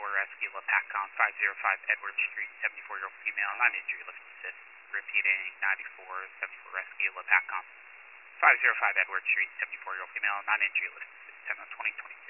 Rescue LaPatCon, 505 Edward Street, 74-year-old female, non-injury lift assist. Repeating 94, 74 Rescue LaPatCon, 505 Edward Street, 74-year-old female, non-injury lift assist, 10 on 2020.